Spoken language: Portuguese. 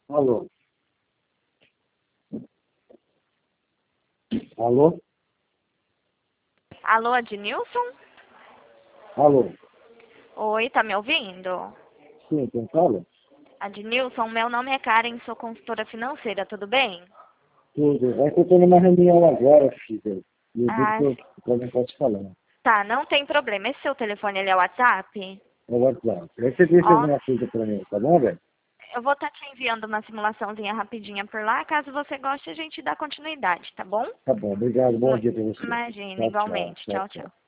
Alô? Alô? Alô, Adnilson? Alô? Oi, tá me ouvindo? Sim, quem fala? Adnilson, meu nome é Karen, sou consultora financeira, tudo bem? Tudo. É que eu estou numa reunião agora, filha. E eu digo Ah, que sim. eu não posso falar. Tá, não tem problema. Esse seu telefone, ele é WhatsApp? É o WhatsApp. Aí você deixa Ó, alguma coisa pra mim, tá bom, velho? eu vou estar te enviando uma simulaçãozinha rapidinha por lá. Caso você goste, a gente dá continuidade, tá bom? Tá bom, obrigado. Bom Mu- dia pra você. Imagina, Tchau, tchau. igualmente. Tchau, Tchau, tchau. tchau.